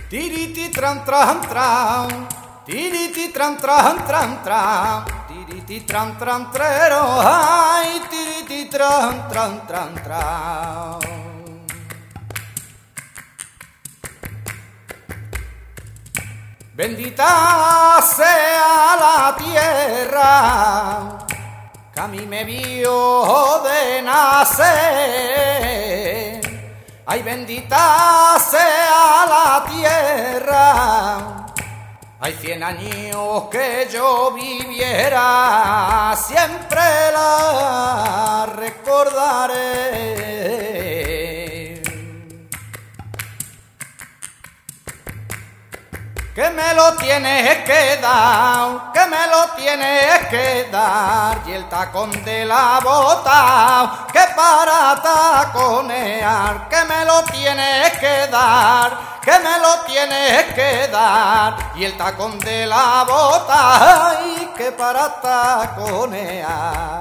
Tiriti tran tran tran, tiriti tran tran tran tran, tiriti tran tran trero, ay, tiriti tran tran tran tran. Bendita sea la tierra que a mí me vio de nacer. Ay, bendita sea la tierra. Hay 100 años que yo viviera, siempre la recordaré. Que me lo tienes que dar, que me lo tienes que dar, y el tacón de la bota, que para taconear, que me lo tienes que dar, que me lo tienes que dar, y el tacón de la bota, ay, que para taconear.